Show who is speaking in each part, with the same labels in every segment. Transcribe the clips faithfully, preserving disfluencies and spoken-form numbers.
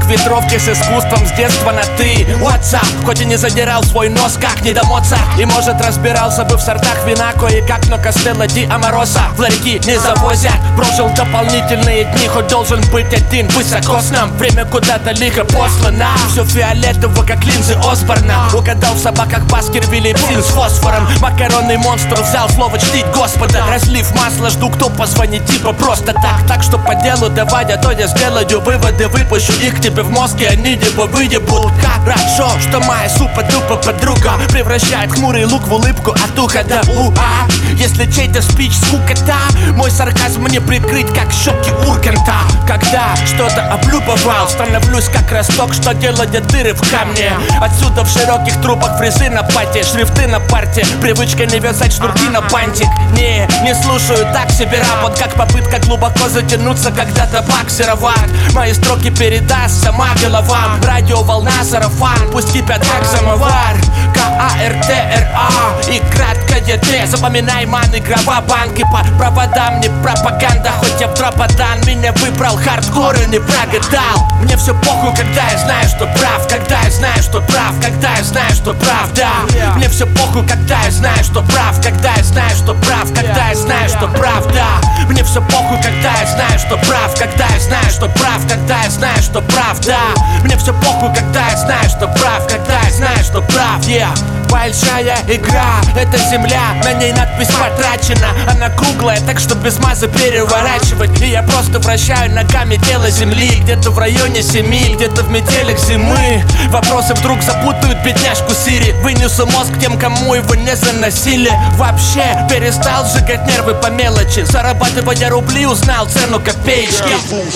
Speaker 1: к ветровке с искусством с детства на ты. What's up? Хоть и не задирал свой нос, как не до Моца. И может разбирался бы в сортах вина кое-как, но Костелло ди Амороса в ларьки не завозят. Прожил дополнительные дни, хоть должен быть один. Высоко с нам, время куда-то лихо послано. Все фиолетово, как линзы Осборна. Угадал в собаках Баскервилей псин с фосфором. Макаронный монстр взял слово чтить Господа. Разлив масла, жду, кто позвонит, типа просто так. Так что по делу давай, а то я сделаю выводы. Выпущу их к тебе в мозг, и они типа выебут. Хорошо, что моя супа-дупа подруга превращает хмурый лук в улыбку от уха до уха. Если чей-то спич скукота, мой сарказм мне прикрыть, как щеки Урганта. Когда что-то облюбовал, становлюсь как росток, что делает дыры в камне. Отсюда в широких трубах фрезы на пате, шрифты на парте, привычка не вязать шнурки на бантик. Не, не слушаю так себе рап, он как попытка глубоко затянуться, когда табак сероват. Мои строки передаст сама голова. Радиоволна, сарафан, пусть кипят как самовар. К-А-Р-Т-Р-А и краткое Т. Запоминай, ман, игрова, банки по проводам, не пропаганда. Хоть я в троподан, меня выбрал хардкор и не прогадал. Мне все похуй, когда я знаю, что прав. Когда я знаю, что прав, когда я знаю, что прав, да. Мне все похуй, когда я знаю, что прав. Когда я знаю, что прав, когда я знаю, что прав, да. Мне все похуй, когда я знаю, что прав. Когда я знаю, что прав, когда я знаю, что прав, да. Мне все похуй, когда я знаю, что прав. Когда я знаю, что прав, yeah. Большая игра, это земля, на ней надпись потрачена. Она круглая, так что без массы переворачивать. И я просто вращаю ногами тело земли. Где-то в районе семи, где-то в метелях зимы. Вопросы вдруг запутают бедняжку Сири. Вынесу мозг тем, кому его не заносили. Вообще перестал сжигать нервы по мелочи. Зарабатывая рубли, узнал цену копеечки.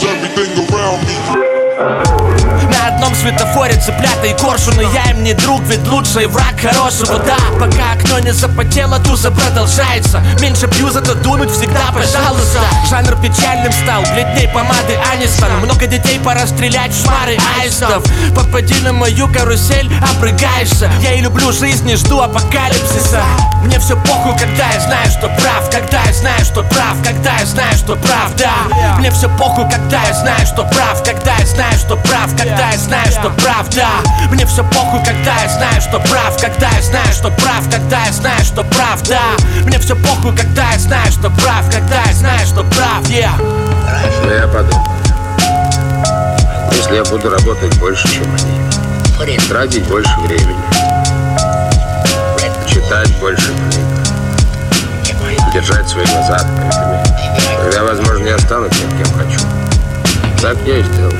Speaker 1: На одном светофоре цыплята и коршуны. Я им не друг, ведь лучший враг хорошего. Да, пока окно не запотело, туза продолжается. Меньше пью, зато дунуть всегда, пожалуйста. Жанр печальным стал, бледней помады Анистон. Много детей пора стрелять в шмары аистов. Попади на мою карусель, обрыгаешься. Я и люблю жизнь, и жду апокалипсиса. Мне все похуй, когда я знаю, что прав. Когда я знаю, что прав, когда я знаю, что прав, да. Мне все похуй, когда я знаю, что прав. Когда я знаю, что прав, когда я знаю, что прав, да. Мне все похуй, когда я знаю, что прав. Когда я знаю, что прав, когда я знаю, что прав, да. Мне все похуй, когда я знаю, что прав. Когда я знаю, что прав, yeah.
Speaker 2: Но я подумал, если я буду работать больше, чем они, тратить больше времени, читать больше книг, держать свои глаза открытыми, тогда, возможно, я стану тем, кем хочу. Так я и сделал.